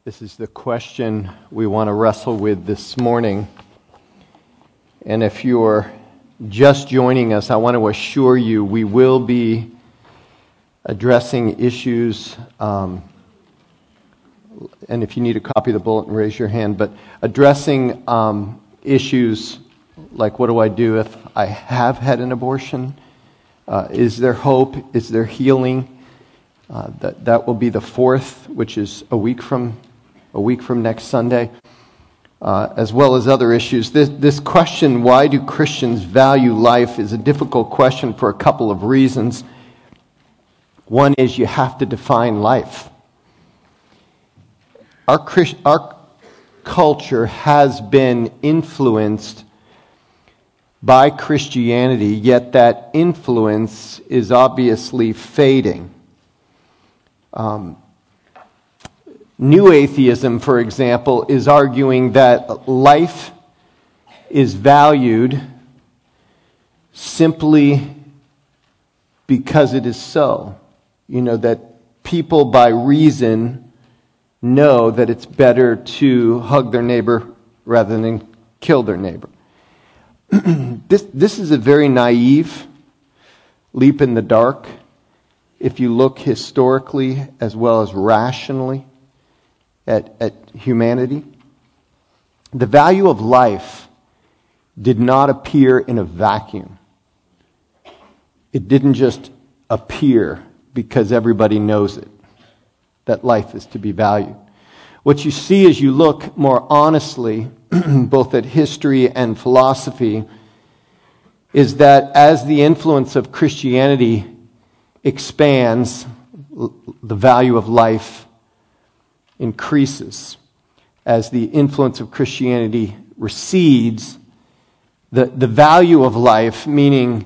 This is the question we want to wrestle with this morning. And if you're just joining us, I want to assure you we will be addressing issues, and if you need a copy of the bulletin, raise your hand, but addressing issues like, what do I do if I have had an abortion? Is there hope? Is there healing? That will be the 4th, which is a week from next Sunday, as well as other issues. This question, why do Christians value life, is a difficult question for a couple of reasons. One is you have to define life. Our culture has been influenced by Christianity, yet that influence is obviously fading. New atheism, for example, is arguing that life is valued simply because it is so. That people by reason know that it's better to hug their neighbor rather than kill their neighbor. This is a very naive leap in the dark if you look historically as well as rationally at humanity. The value of life did not appear in a vacuum. It didn't just appear because everybody knows it, that life is to be valued. What you see as you look more honestly, both at history and philosophy, is that as the influence of Christianity expands, the value of life increases. As the influence of Christianity recedes, the value of life, meaning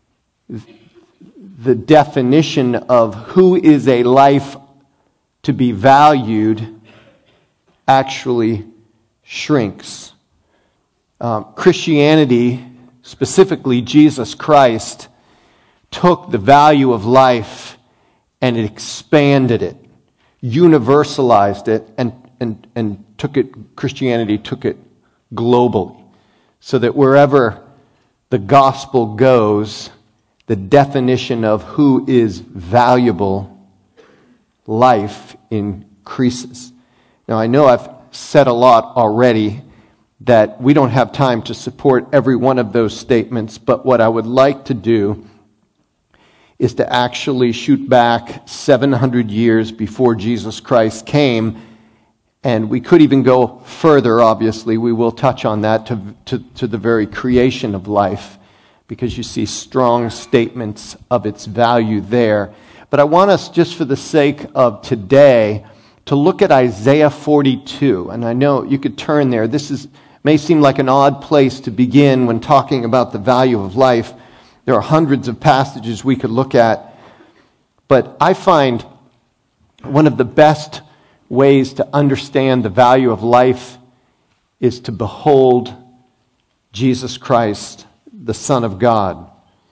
the definition of who is a life to be valued, actually shrinks. Christianity, specifically Jesus Christ, took the value of life and it expanded it, universalized it, and took it. Christianity took it globally, so that wherever the gospel goes, the definition of who is valuable life increases. Now, I know I've said a lot already that we don't have time to support every one of those statements, but what I would like to do is to actually shoot back 700 years before Jesus Christ came, and we could even go further, obviously. We will touch on that to the very creation of life, because you see strong statements of its value there. But I want us, just for the sake of today, to look at Isaiah 42. And I know you could turn there. This may seem like an odd place to begin when talking about the value of life. There are hundreds of passages we could look at. But I find one of the best ways to understand the value of life is to behold Jesus Christ, the Son of God.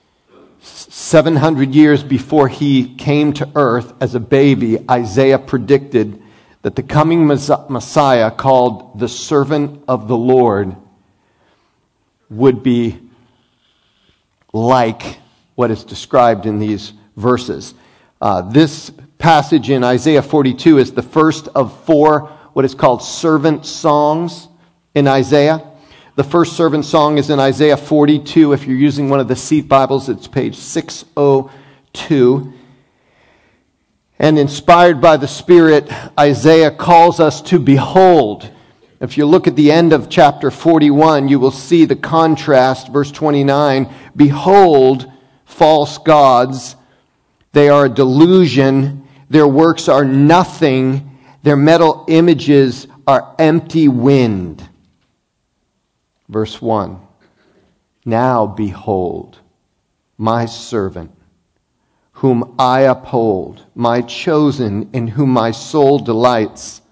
700 years before he came to earth as a baby, Isaiah predicted that the coming Messiah, called the servant of the Lord, would be like what is described in these verses. This passage in Isaiah 42 is the first of 4 what is called servant songs in Isaiah. The first servant song is in Isaiah 42. If you're using one of the seat Bibles, it's page 602. And inspired by the Spirit, Isaiah calls us to behold. If you look at the end of chapter 41, you will see the contrast. Verse 29, behold, false gods, they are a delusion, their works are nothing, their metal images are empty wind. Verse 1, now behold, my servant, whom I uphold, my chosen, in whom my soul delights.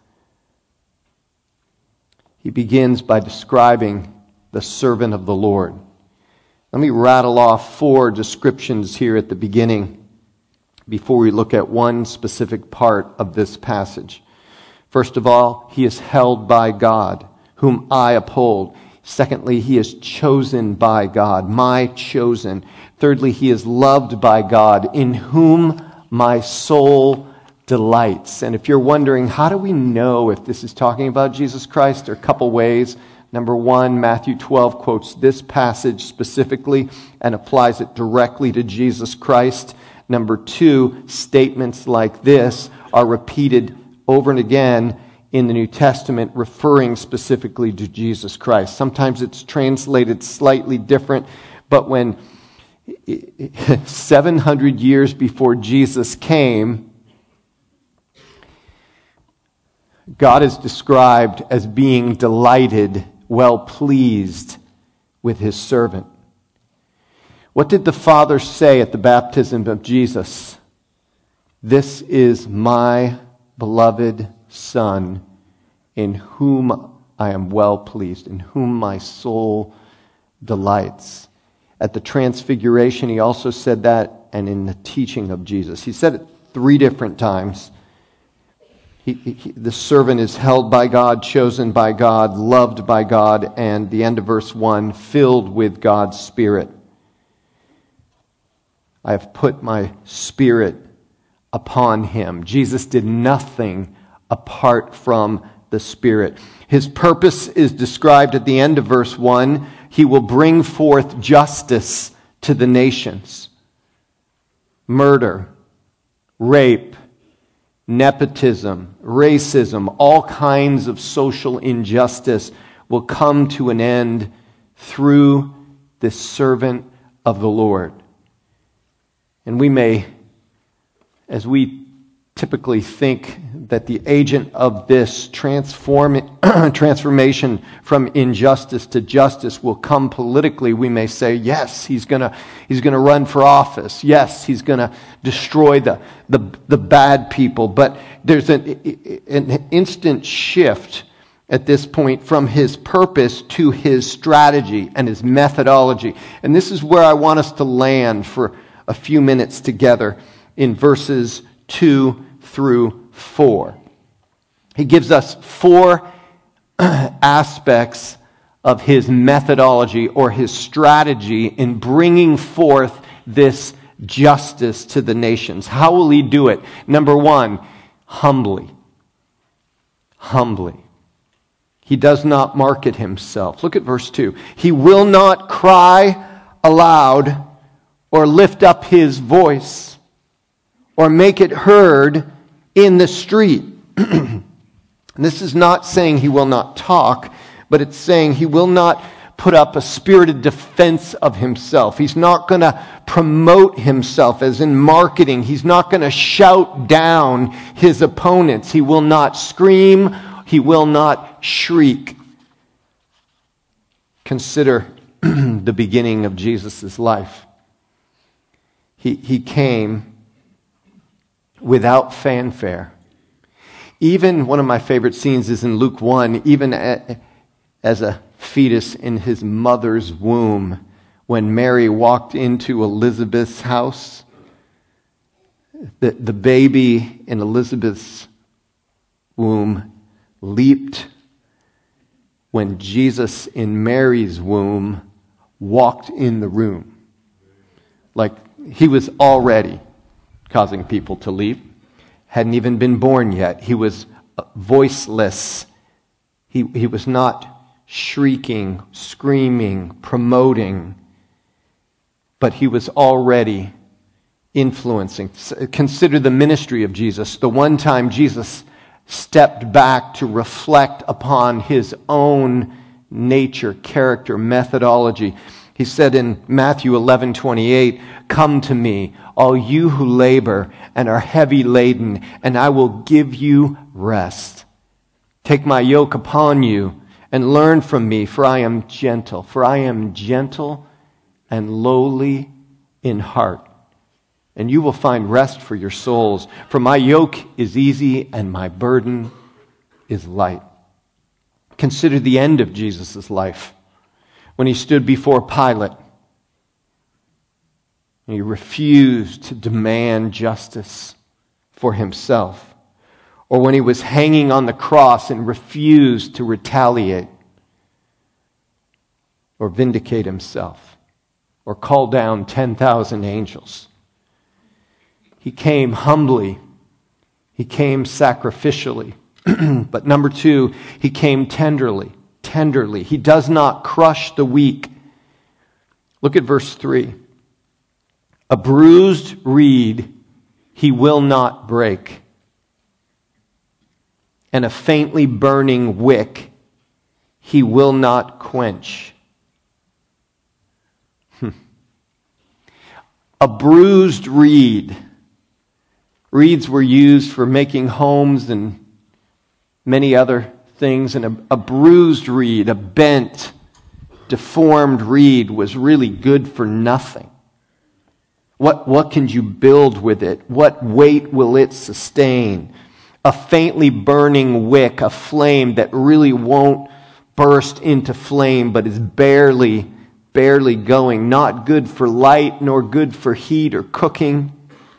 He begins by describing the servant of the Lord. Let me rattle off 4 descriptions here at the beginning before we look at one specific part of this passage. First of all, he is held by God, whom I uphold. Secondly, he is chosen by God, my chosen. Thirdly, he is loved by God, in whom my soul delights. And if you're wondering, how do we know if this is talking about Jesus Christ? There are a couple ways. Number one, Matthew 12 quotes this passage specifically and applies it directly to Jesus Christ. Number two, statements like this are repeated over and again in the New Testament, referring specifically to Jesus Christ. Sometimes it's translated slightly different, but when 700 years before Jesus came, God is described as being delighted, well pleased with his servant. What did the Father say at the baptism of Jesus? This is my beloved Son, in whom I am well pleased, in whom my soul delights. At the Transfiguration, he also said that, and in the teaching of Jesus. He said it 3 different times. The servant is held by God, chosen by God, loved by God, and the end of verse 1, filled with God's Spirit. I have put my Spirit upon him. Jesus did nothing apart from the Spirit. His purpose is described at the end of verse 1. He will bring forth justice to the nations. Murder, rape, nepotism, racism, all kinds of social injustice will come to an end through this servant of the Lord. And we may, as we typically think that the agent of this transformation from injustice to justice will come politically, we may say, yes, he's going to run for office. Yes, he's going to destroy the bad people. But there's an instant shift at this point from his purpose to his strategy and his methodology. And this is where I want us to land for a few minutes together in verses 2 through 4. He gives us 4 aspects of his methodology or his strategy in bringing forth this justice to the nations. How will he do it? Number 1, humbly. Humbly. He does not market himself. Look at verse 2. He will not cry aloud or lift up his voice or make it heard in the street. This is not saying he will not talk, but it's saying he will not put up a spirited defense of himself. He's not going to promote himself as in marketing. He's not going to shout down his opponents. He will not scream. He will not shriek. Consider the beginning of Jesus' life. He came without fanfare. Even one of my favorite scenes is in Luke 1, even as a fetus in his mother's womb, when Mary walked into Elizabeth's house, the baby in Elizabeth's womb leaped when Jesus in Mary's womb walked in the room. Like he was already causing people to leap. Hadn't even been born yet. He was voiceless. He was not shrieking, screaming, promoting, but he was already influencing. Consider the ministry of Jesus. The one time Jesus stepped back to reflect upon his own nature, character, methodology. He said in Matthew 11:28, "Come to me, all you who labor and are heavy laden, and I will give you rest. Take my yoke upon you and learn from me, for I am gentle. For I am gentle and lowly in heart, and you will find rest for your souls. For my yoke is easy and my burden is light." Consider the end of Jesus' life. When he stood before Pilate, he refused to demand justice for himself. or when he was hanging on the cross and refused to retaliate or vindicate himself or call down 10,000 angels. He came humbly. He came sacrificially. But number two, he came tenderly. Tenderly. He does not crush the weak. Look at verse 3. A bruised reed he will not break, and a faintly burning wick he will not quench. A bruised reed. Reeds were used for making homes and many other things, and a bruised reed, a bent, deformed reed was really good for nothing. What can you build with it? What weight will it sustain? A faintly burning wick, a flame that really won't burst into flame, but is barely going. Not good for light, nor good for heat or cooking.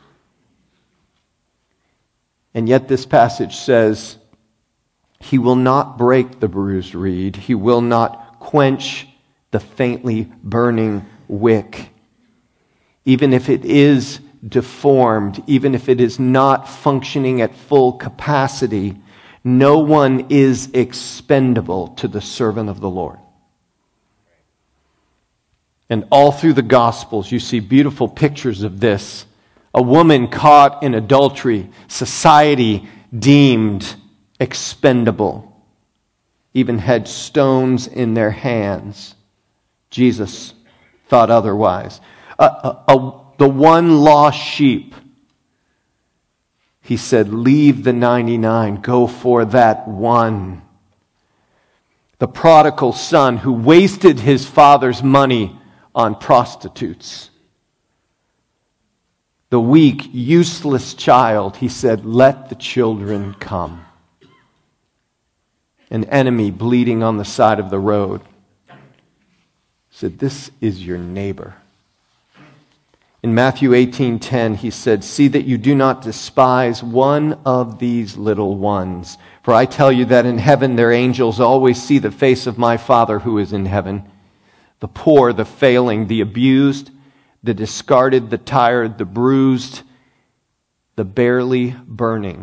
And yet this passage says, he will not break the bruised reed. He will not quench the faintly burning wick. Even if it is deformed, even if it is not functioning at full capacity, no one is expendable to the servant of the Lord. And all through the Gospels, you see beautiful pictures of this. A woman caught in adultery, society deemed expendable, even had stones in their hands. Jesus thought otherwise. The one lost sheep, he said, leave the 99, go for that one. The prodigal son who wasted his father's money on prostitutes. The weak, useless child, he said, let the children come. An enemy bleeding on the side of the road said, this is your neighbor. In Matthew 18:10, he said, see that you do not despise one of these little ones. For I tell you that in heaven their angels always see the face of my Father who is in heaven. The poor, the failing, the abused, the discarded, the tired, the bruised, the barely burning.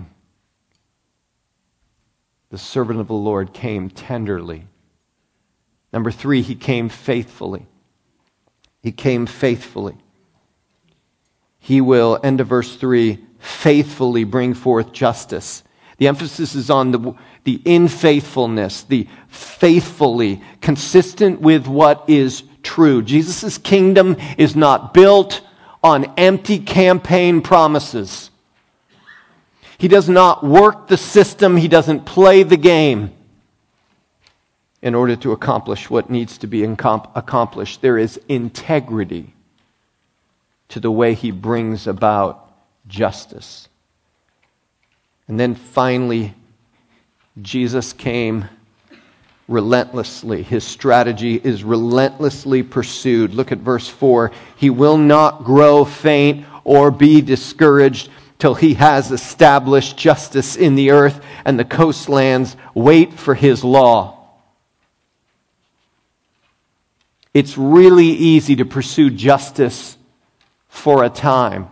The servant of the Lord came tenderly. Number 3, he came faithfully. He came faithfully. He will, end of verse 3, faithfully bring forth justice. The emphasis is on the unfaithfulness, the faithfully, consistent with what is true. Jesus' kingdom is not built on empty campaign promises. He does not work the system. He doesn't play the game in order to accomplish what needs to be accomplished. There is integrity to the way he brings about justice. And then finally, Jesus came relentlessly. His strategy is relentlessly pursued. Look at verse 4. He will not grow faint or be discouraged till he has established justice in the earth, and the coastlands wait for his law. It's really easy to pursue justice for a time.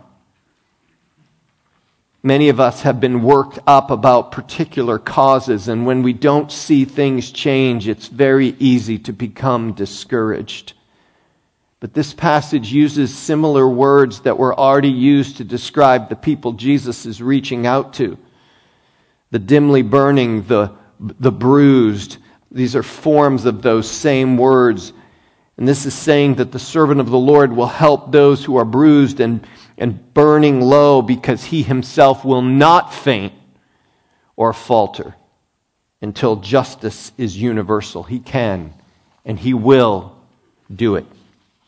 Many of us have been worked up about particular causes, and when we don't see things change, it's very easy to become discouraged. But this passage uses similar words that were already used to describe the people Jesus is reaching out to. The dimly burning, the bruised. These are forms of those same words. And this is saying that the servant of the Lord will help those who are bruised and burning low, because he himself will not faint or falter until justice is universal. He can and he will do it.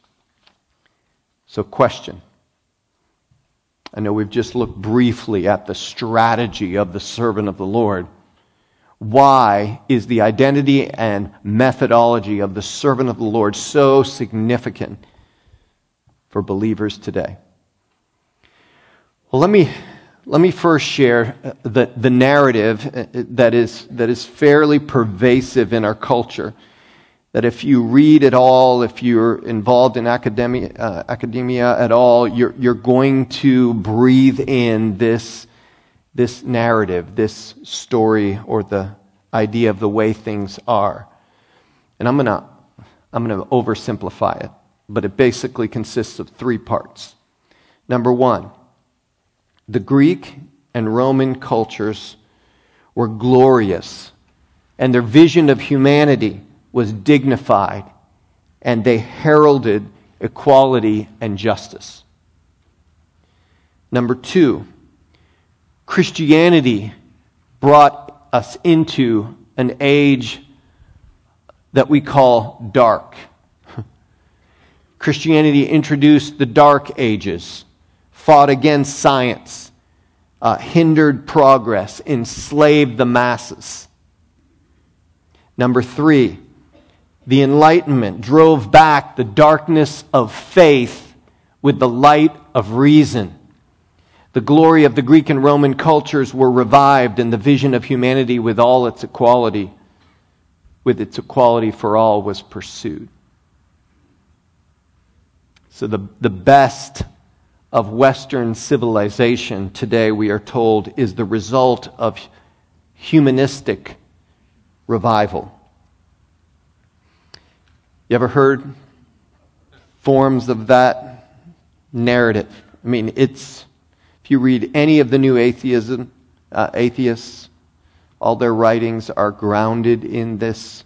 So, question. I know we've just looked briefly at the strategy of the servant of the Lord. Why is the identity and methodology of the servant of the Lord so significant for believers today? Well, let Let me first share the narrative that is fairly pervasive in our culture. That if you read at all, if you're involved in academia at all, you're going to breathe in this narrative, this story, or the idea of the way things are. And I'm gonna oversimplify it, but it basically consists of 3 parts. Number 1, the Greek and Roman cultures were glorious, and their vision of humanity was dignified, and they heralded equality and justice. Number 2, Christianity brought us into an age that we call dark. Christianity introduced the Dark Ages, fought against science, hindered progress, enslaved the masses. Number 3, the Enlightenment drove back the darkness of faith with the light of reason. The glory of the Greek and Roman cultures were revived, and the vision of humanity with its equality for all was pursued. So the best of Western civilization today, we are told, is the result of humanistic revival. You ever heard forms of that narrative? I mean, if you read any of the new atheists, all their writings are grounded in this.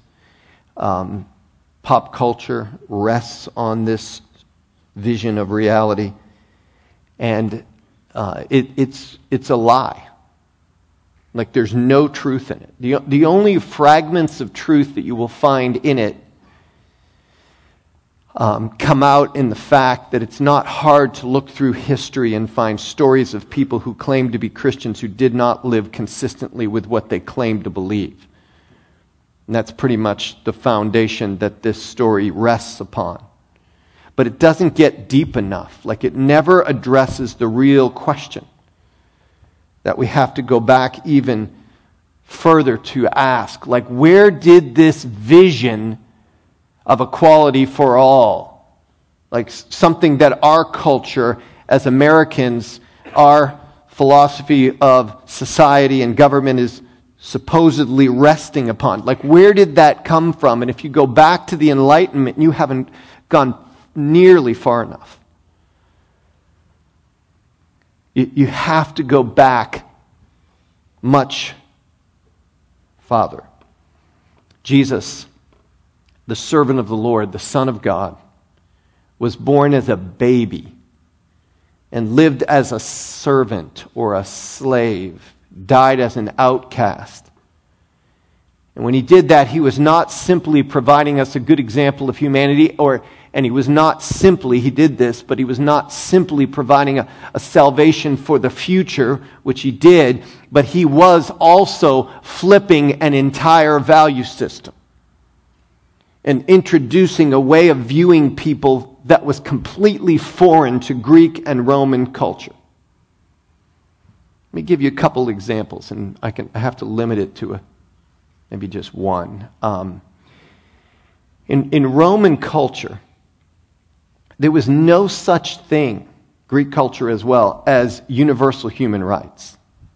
Pop culture rests on this vision of reality, and it's a lie. Like, there's no truth in it. The only fragments of truth that you will find in it come out in the fact that it's not hard to look through history and find stories of people who claimed to be Christians who did not live consistently with what they claimed to believe. And that's pretty much the foundation that this story rests upon. But it doesn't get deep enough. Like, it never addresses the real question that we have to go back even further to ask. Like, where did this vision of equality for all, like something that our culture as Americans, our philosophy of society and government is supposedly resting upon, like, where did that come from? And if you go back to the Enlightenment, you haven't gone nearly far enough. You have to go back much farther. Jesus, the servant of the Lord, the Son of God, was born as a baby and lived as a servant or a slave, died as an outcast. And when he did that, he was not simply providing us a good example of humanity, he was not simply providing a salvation for the future, which he did, but he was also flipping an entire value system and introducing a way of viewing people that was completely foreign to Greek and Roman culture. Let me give you a couple examples, and I have to limit it to maybe just one. In Roman culture, there was no such thing, Greek culture as well, as universal human rights.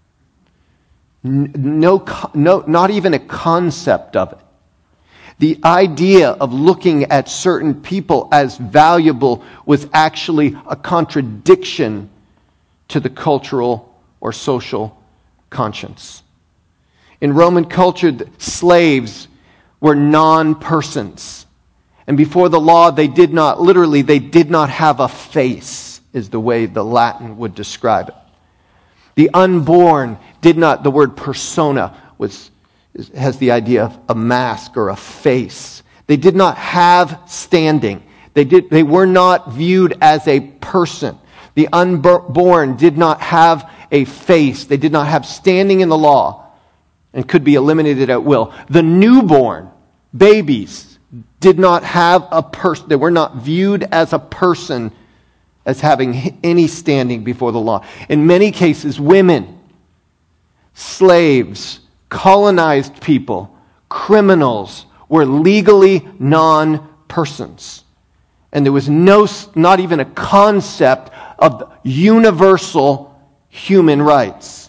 Not even a concept of it. The idea of looking at certain people as valuable was actually a contradiction to the cultural or social conscience. In Roman culture, slaves were non-persons. And before the law, they did not have a face, is the way the Latin would describe it. The unborn the word persona has the idea of a mask or a face. They did not have standing. They were not viewed as a person. The unborn did not have a face. They did not have standing in the law and could be eliminated at will. The newborn, babies, did not have a person. They were not viewed as a person as having any standing before the law. In many cases, women, slaves, colonized people, criminals were legally non-persons. And there was not even a concept of universal human rights.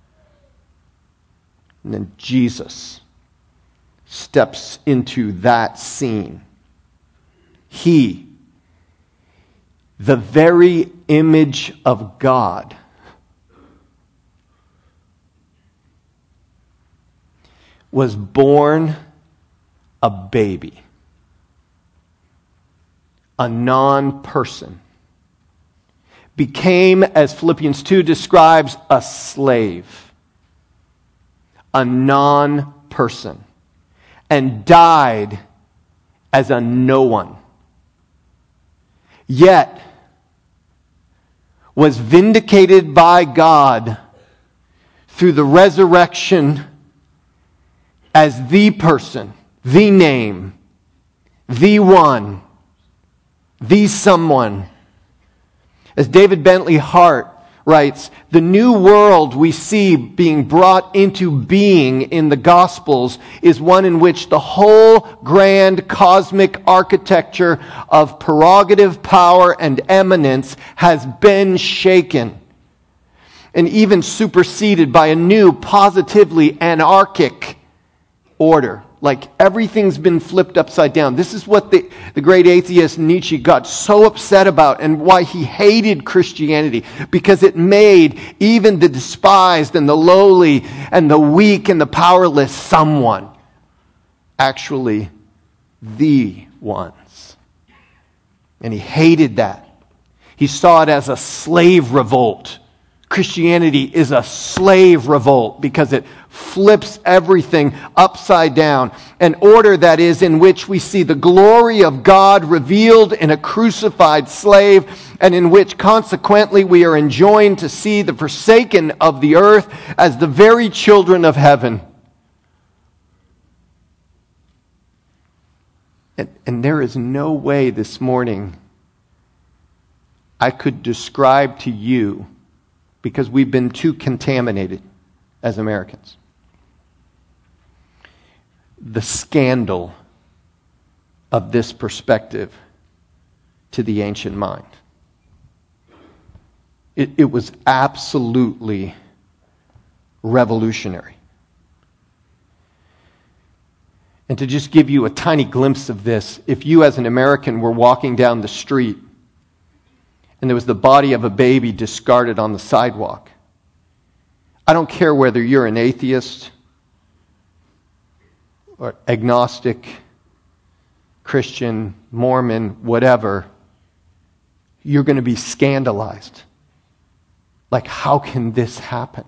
And then Jesus steps into that scene. He, the very image of God, was born a baby, a non-person, became, as Philippians 2 describes, a slave, a non-person, and died as a no one. Yet was vindicated by God through the resurrection as the person, the name, the one, the someone. As David Bentley Hart writes, the new world we see being brought into being in the Gospels is one in which the whole grand cosmic architecture of prerogative, power, and eminence has been shaken and even superseded by a new, positively anarchic order. Like everything's been flipped upside down. This is what the great atheist Nietzsche got so upset about and why he hated Christianity. Because it made even the despised and the lowly and the weak and the powerless someone. Actually, the ones. And he hated that. He saw it as a slave revolt. Christianity is a slave revolt because it flips everything upside down. An order, that is, in which we see the glory of God revealed in a crucified slave, and in which consequently we are enjoined to see the forsaken of the earth as the very children of heaven. And there is no way this morning I could describe to you, because we've been too contaminated as Americans, the scandal of this perspective to the ancient mind. It was absolutely revolutionary. And to just give you a tiny glimpse of this, if you as an American were walking down the street and there was the body of a baby discarded on the sidewalk, I don't care whether you're an atheist or agnostic, Christian, Mormon, whatever, you're going to be scandalized. Like, how can this happen?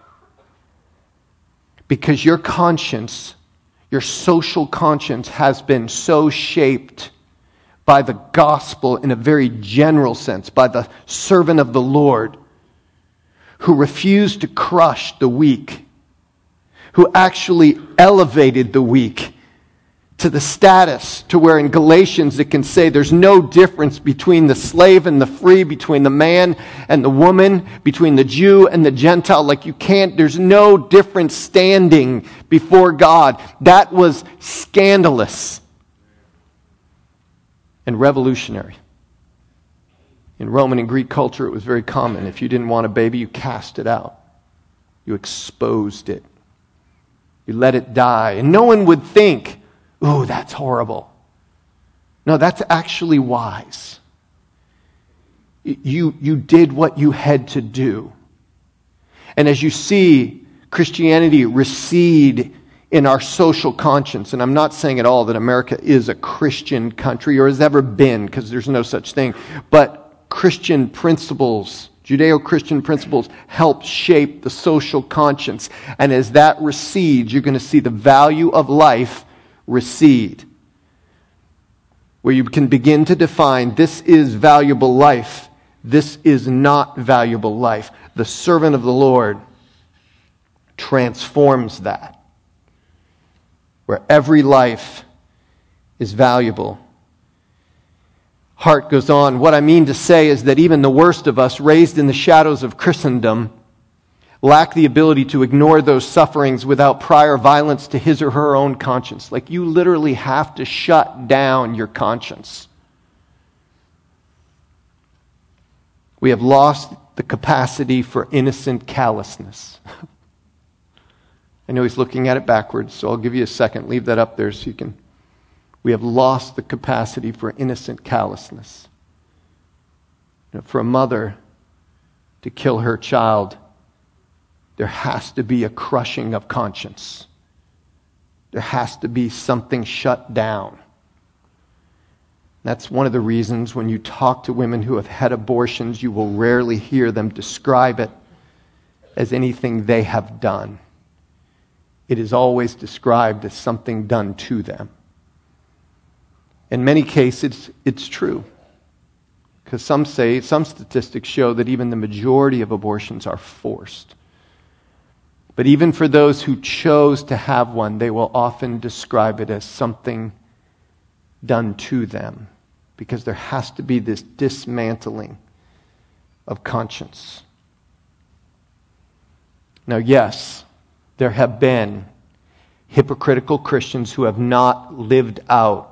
Because your conscience, your social conscience, has been so shaped by the gospel in a very general sense, by the servant of the Lord, who refused to crush the weak, who actually elevated the weak to the status to where in Galatians it can say there's no difference between the slave and the free, between the man and the woman, between the Jew and the Gentile. Like, there's no different standing before God. That was scandalous and revolutionary. In Roman and Greek culture, it was very common. If you didn't want a baby, you cast it out. You exposed it. You let it die. And no one would think, ooh, that's horrible. No, that's actually wise. You did what you had to do. And as you see Christianity recede in our social conscience, and I'm not saying at all that America is a Christian country or has ever been, because there's no such thing, but Christian principles, Judeo-Christian principles, help shape the social conscience. And as that recedes, you're going to see the value of life recede. Where you can begin to define, this is valuable life, this is not valuable life. The servant of the Lord transforms that. Where every life is valuable. Hart goes on, what I mean to say is that even the worst of us, raised in the shadows of Christendom, lack the ability to ignore those sufferings without prior violence to his or her own conscience. Like, you literally have to shut down your conscience. We have lost the capacity for innocent callousness. I know he's looking at it backwards, so I'll give you a second. Leave that up there so you can. We have lost the capacity for innocent callousness. For a mother to kill her child, there has to be a crushing of conscience. There has to be something shut down. That's one of the reasons when you talk to women who have had abortions, you will rarely hear them describe it as anything they have done. It is always described as something done to them. In many cases, it's true. Because some statistics show that even the majority of abortions are forced. But even for those who chose to have one, they will often describe it as something done to them. Because there has to be this dismantling of conscience. Now, yes, there have been hypocritical Christians who have not lived out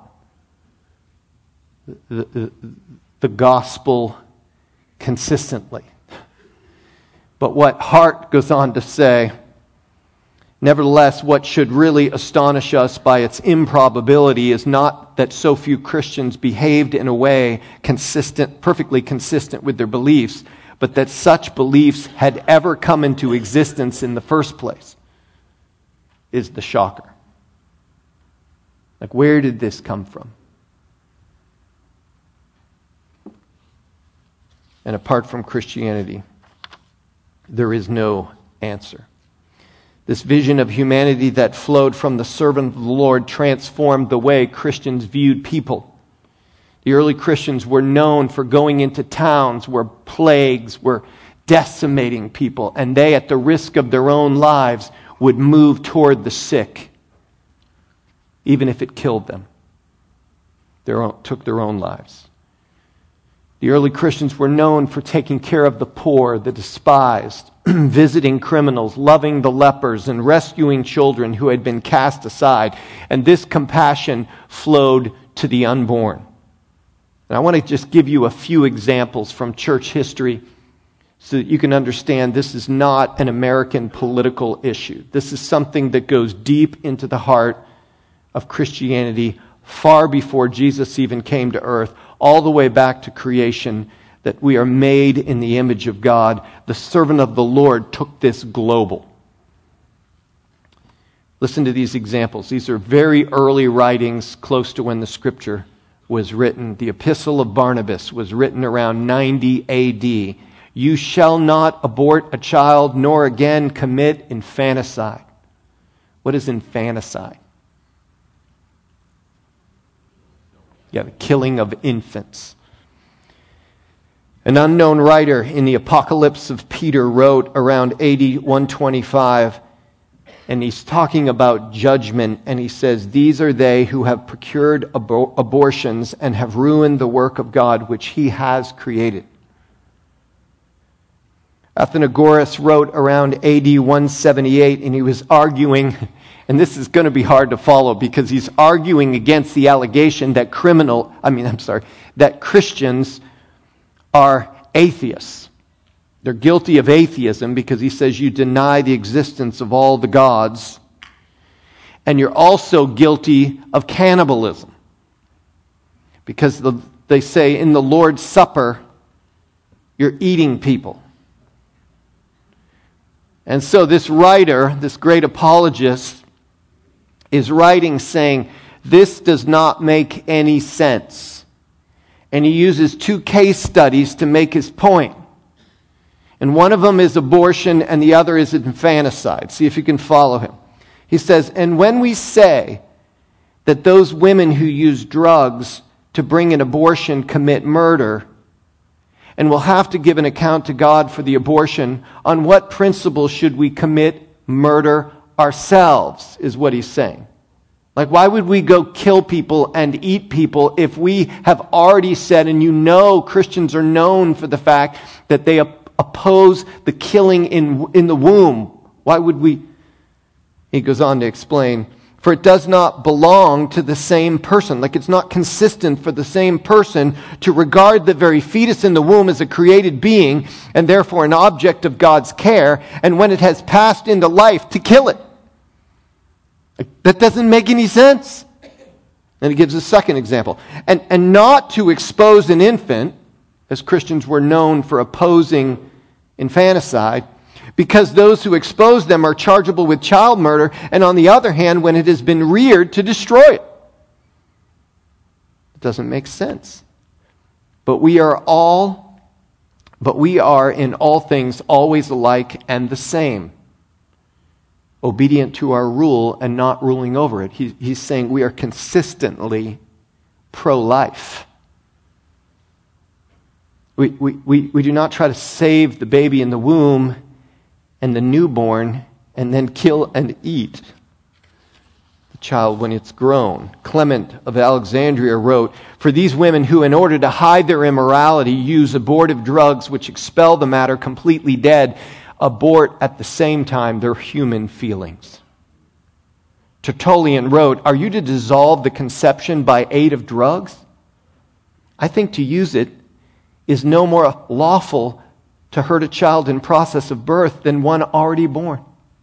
the gospel consistently. But what Hart goes on to say, nevertheless, what should really astonish us by its improbability is not that so few Christians behaved in a way perfectly consistent with their beliefs, but that such beliefs had ever come into existence in the first place is the shocker. Like, where did this come from? And apart from Christianity, there is no answer. This vision of humanity that flowed from the servant of the Lord transformed the way Christians viewed people. The early Christians were known for going into towns where plagues were decimating people, and they, at the risk of their own lives, would move toward the sick, even if it killed them. Took their own lives. The early Christians were known for taking care of the poor, the despised, visiting criminals, loving the lepers, and rescuing children who had been cast aside. And this compassion flowed to the unborn. And I want to just give you a few examples from church history so that you can understand this is not an American political issue. This is something that goes deep into the heart of Christianity far before Jesus even came to earth, all the way back to creation, that we are made in the image of God. The servant of the Lord took this global. Listen to these examples. These are very early writings, close to when the scripture was written. The Epistle of Barnabas was written around 90 A.D. You shall not abort a child, nor again commit infanticide. What is infanticide? Yeah, the killing of infants. An unknown writer in the Apocalypse of Peter wrote around AD 125, and he's talking about judgment, and he says, these are they who have procured abortions and have ruined the work of God which he has created. Athenagoras wrote around AD 178, and he was arguing, and this is going to be hard to follow because he's arguing against the allegation that that Christians are atheists. They're guilty of atheism because he says you deny the existence of all the gods, and you're also guilty of cannibalism because they say in the Lord's Supper you're eating people. And so this writer, this great apologist, is writing saying, this does not make any sense. And he uses two case studies to make his point. And one of them is abortion and the other is infanticide. See if you can follow him. He says, and when we say that those women who use drugs to bring an abortion commit murder, and will have to give an account to God for the abortion, on what principle should we commit murder ourselves, is what he's saying. Like, why would we go kill people and eat people if we have already said, and Christians are known for the fact that they oppose the killing in the womb? Why would we? He goes on to explain, for it does not belong to the same person. Like, it's not consistent for the same person to regard the very fetus in the womb as a created being and therefore an object of God's care, and when it has passed into life, to kill it. That doesn't make any sense. And he gives a second example. And not to expose an infant, as Christians were known for opposing infanticide, because those who expose them are chargeable with child murder, and on the other hand, when it has been reared, to destroy it. It doesn't make sense. But we are in all things always alike and the same, obedient to our rule and not ruling over it. He's saying we are consistently pro-life. We do not try to save the baby in the womb and the newborn and then kill and eat the child when it's grown. Clement of Alexandria wrote, "For these women who, in order to hide their immorality, use abortive drugs which expel the matter completely dead, abort at the same time their human feelings." Tertullian wrote, "Are you to dissolve the conception by aid of drugs? I think to use it is no more lawful to hurt a child in process of birth than one already born."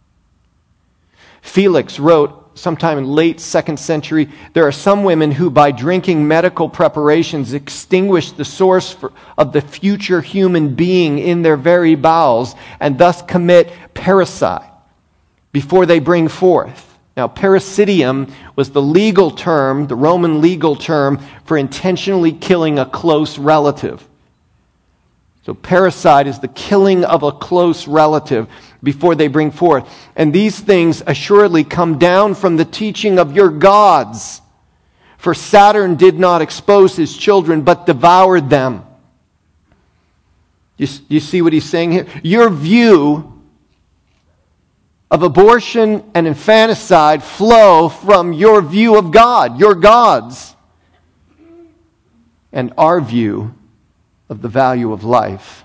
Felix wrote, sometime in late 2nd century, "There are some women who by drinking medical preparations extinguish the source of the future human being in their very bowels and thus commit parricide before they bring forth." Now, parricidium was the legal term, the Roman legal term for intentionally killing a close relative. So parricide is the killing of a close relative before they bring forth. And these things assuredly come down from the teaching of your gods. For Saturn did not expose his children, but devoured them. You see what he's saying here? Your view of abortion and infanticide flow from your view of God, your gods. And our view of the value of life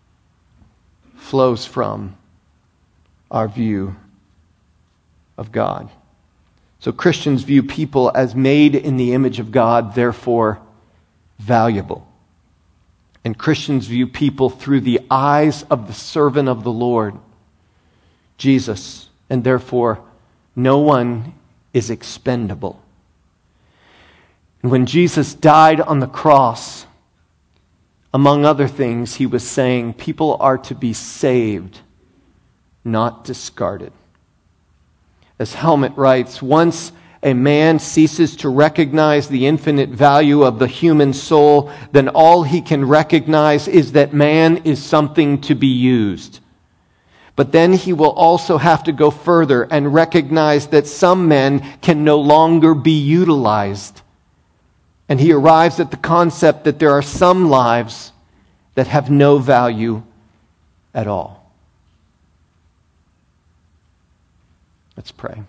flows from our view of God. So Christians view people as made in the image of God, therefore valuable. And Christians view people through the eyes of the servant of the Lord, Jesus, and therefore no one is expendable. And when Jesus died on the cross, among other things, he was saying people are to be saved, not discarded. As Helmut writes, once a man ceases to recognize the infinite value of the human soul, then all he can recognize is that man is something to be used. But then he will also have to go further and recognize that some men can no longer be utilized. And he arrives at the concept that there are some lives that have no value at all. Let's pray.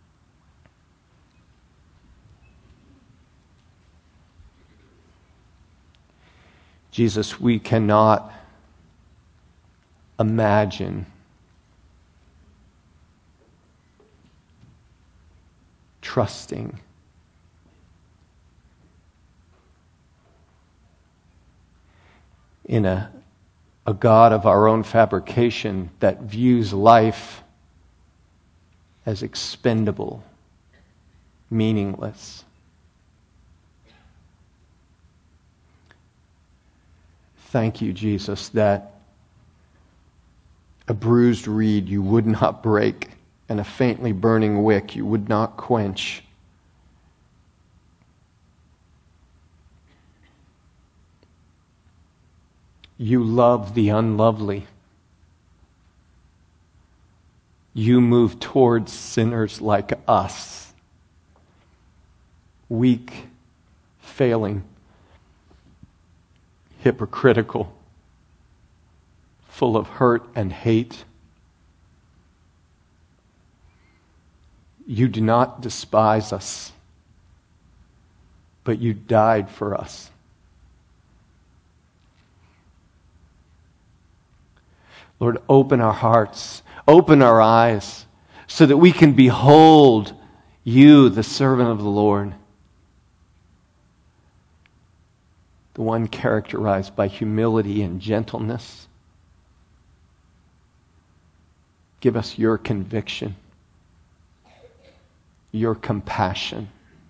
Jesus, we cannot imagine trusting in a God of our own fabrication that views life as expendable, meaningless. Thank you, Jesus, that a bruised reed you would not break, and a faintly burning wick you would not quench. You love the unlovely. You move towards sinners like us, weak, failing, hypocritical, full of hurt and hate. You do not despise us, but you died for us. Lord, open our hearts, open our eyes, so that we can behold you, the servant of the Lord, the one characterized by humility and gentleness. Give us your conviction, your compassion.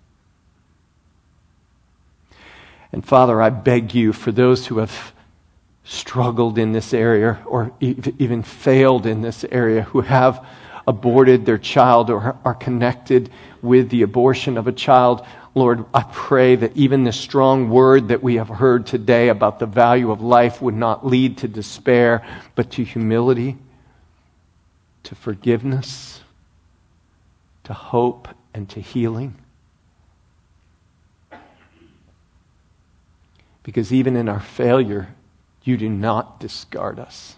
And Father, I beg you for those who have struggled in this area or even failed in this area, who have aborted their child or are connected with the abortion of a child, Lord, I pray that even the strong word that we have heard today about the value of life would not lead to despair, but to humility, to forgiveness, to hope, and to healing. Because even in our failure, you do not discard us.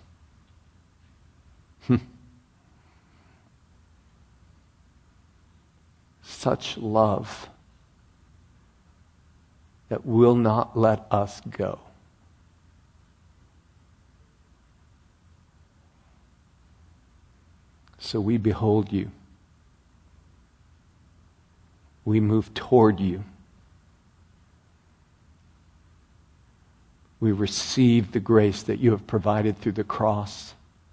Such love that will not let us go. So we behold you. We move toward you. We receive the grace that you have provided through the cross.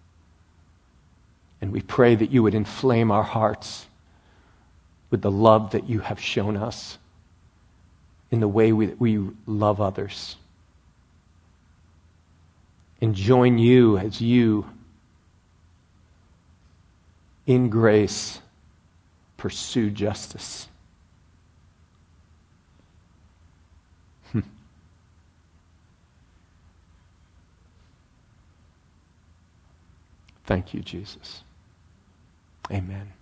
And we pray that you would inflame our hearts with the love that you have shown us in the way we love others. And join you as you, in grace, pursue justice. Thank you, Jesus. Amen.